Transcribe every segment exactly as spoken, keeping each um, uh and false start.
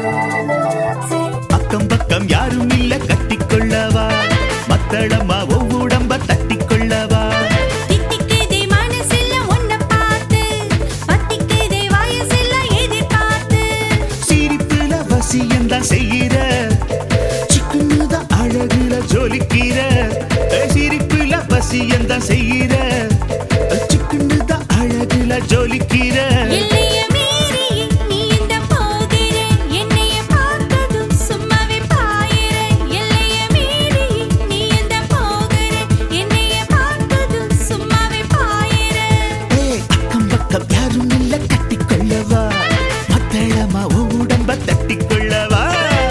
அக்கம் பக்கம் யாரும் இல்ல கட்டிக்கொள்ளவா மத்தளமா ஒவ்வுடம்ப தட்டிக்கொள்ளவா சிரிப்புல வசியந்தான் செய்கிற சிக்குன்னுதான் அழகுல ஜொலிக்கிற சிரிப்புல வசியந்தான் செய்கிற சிக்குன்னுதான் அழகுல ஜொலிக்கிற மத்தளமா உடம்ப தட்டிக்கொள்ளவா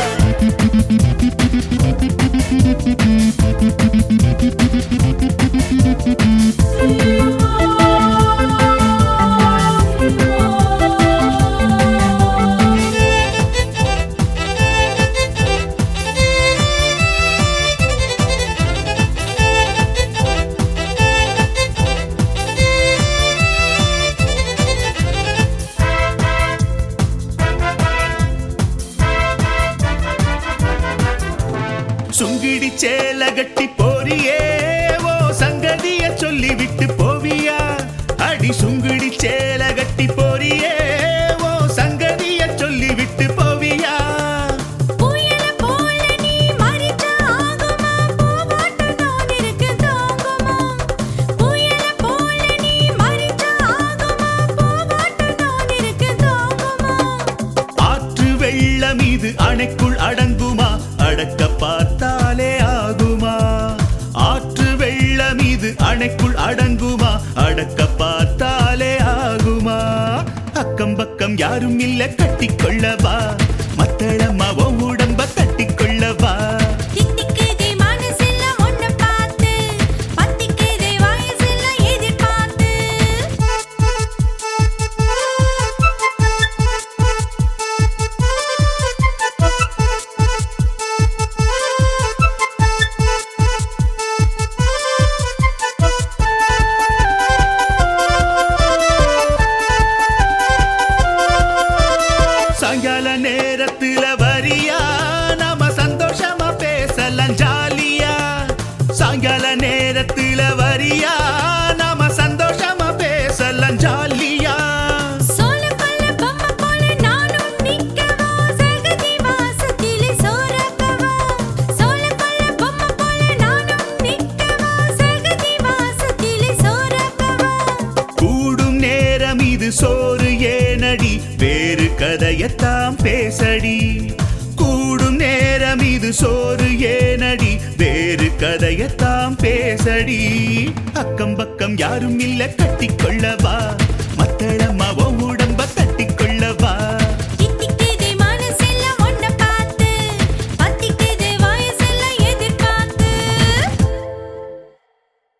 சுங்கிடி சேல கட்டி போறியே ஓ சங்கதிய சொல்லி விட்டு போவியா அடி சுங்கிடி சேல கட்டி போறியே ஓ சங்கதிய சொல்லி விட்டு போவியா ஆற்று வெள்ளம் இது அணைக்குள் அடங்குமா அடக்க பார்த்தாலே ஆகுமா ஆற்று வெள்ளம் இது அணைக்குள் அடங்குமா அடக்க பார்த்தாலே ஆகுமா அக்கம் பக்கம் யாரும் இல்ல கட்டிக்கொள்ளவா மத்தளமா உடம்ப தட்டிக்கொள்ளவா சாயங்கால நேரத்துல வரியா நாம சந்தோஷமா பேசலாம் ஜாலியா சாயங்கால நேரத்துல வரியா நாம சந்தோஷமா பேசலாம் ஜாலியா கூடும் நேரம் இது சோறு ஏனடி வேறு கதையத்தாம் பேசடி கூடும் நேரம் இது சோறு ஏனடி வேறு கதையத்தாம் பேசடி அக்கம் பக்கம் யாரும் இல்ல கட்டிக்கொள்ளவா